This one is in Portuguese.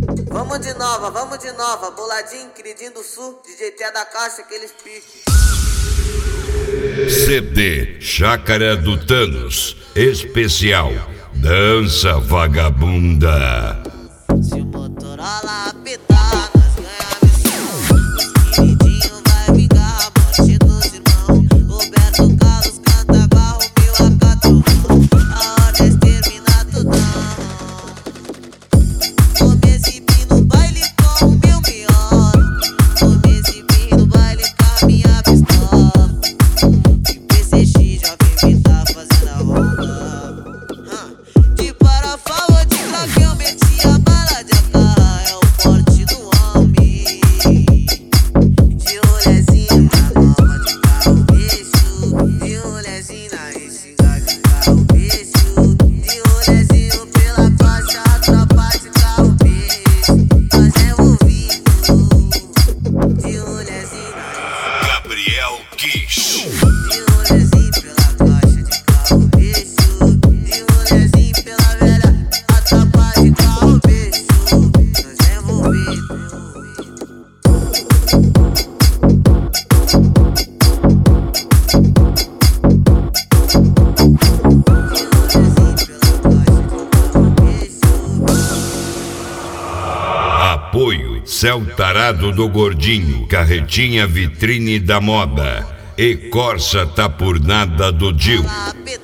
Vamos de nova, boladinho, queridinho do sul, DJ Té da Caixa, aqueles piques. CD Chácara do Thanos, especial Dança Vagabunda. Se o Motorola apitar, nós ganha missão. Queridinho vai vingar, morte dos irmãos. Roberto Carlos canta barro, mil acatrão. A ordem extermina tudão. Vou me exibir no baile com o meu melhor. Vou me exibir no baile com a minha pistola. De PCX já vem me tá fazendo a roupa. De parafal ou de crack eu meti a bala de AK. É o forte do homem. De rolezinho na nova de carro bicho. De rolezinho na restinga de carro bicho. De rolezinho pela faixa, tropa de carro bicho. Nós envolvidos. De rolezinho na Gabriel Kish. de rolezinho pela caixa de carro bicho. De rolezinho pela velha, a tropa de carro bicho. Nós envolvidos. Apoio Céu Tarado do Gordinho, Carretinha Vitrine da Moda e Corsa Tapurnada do Dil.